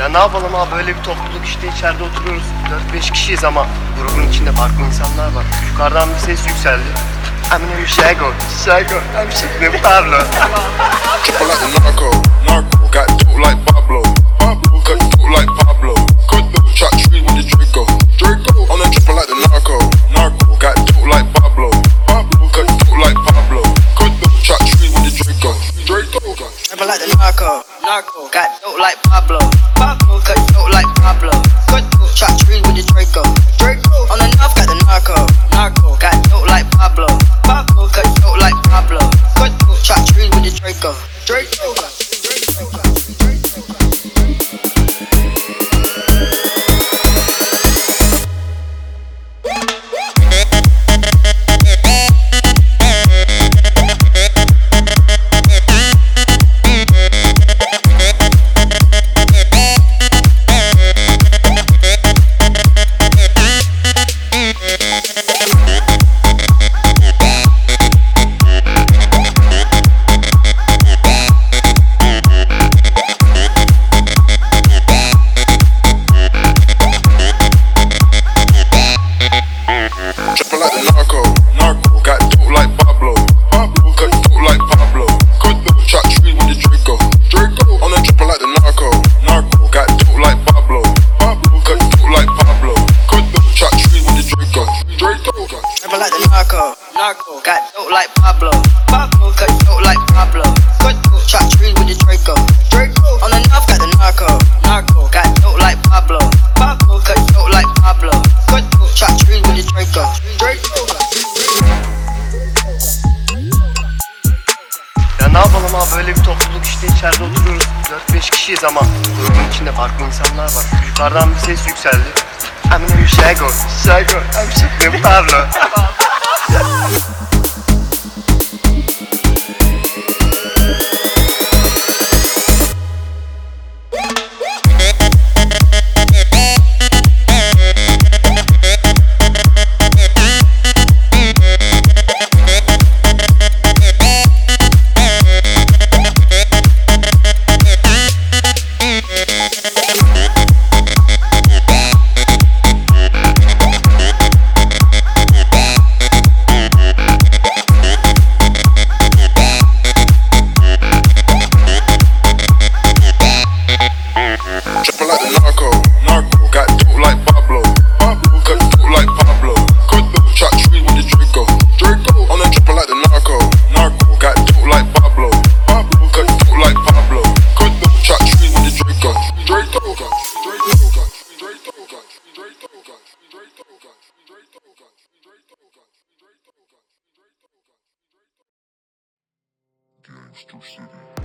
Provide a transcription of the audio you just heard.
Ya ne yapalım abi, böyle bir topluluk işte, içeride oturuyoruz. 4-5 kişiyiz ama grubun içinde farklı insanlar var. Yukarıdan bir ses yükseldi. Eminem Şego, I'm Şeklin Pablo. Triple like the narco, got dope like Pablo, cut dope like Pablo, shot tree with the Draco, on the triple like the narco, got dope like Pablo, cut dope like Pablo, shot tree with the Draco. Triple like the narco, got dope like Pablo, cut dope like Pablo, shot trees with the Draco. On the north got the narco, got dope like Pablo, cut dope like Pablo, shot trees with the Draco. Triple like the narco, got dope like Pablo, cut dope like Pablo, shot tree with the Draco. On the triple like the narco, got dope like Pablo, cut dope like Pablo, shot tree with the Draco. Triple like the narco, got dope like Pablo, cut dope like Pablo, shot trees with the Draco. On the north got the narco, got dope like Pablo, cut dope like Pablo, shot trees with the Draco. Ya ne yapalım abi, böyle bir topluluk işte, içeride oturuyoruz. 4-5 kişiyiz ama grubun içinde farklı insanlar var. Yukarıdan bir ses yükseldi. Eminem Şego, I'm Şeklin Pablo. Triple like the narco, got dope like Pablo, cut dope like Pablo, shot tree with the Draco. On the triple like the narco, got dope like Pablo, cut dope like Pablo, shot tree with the Draco. Gangster City.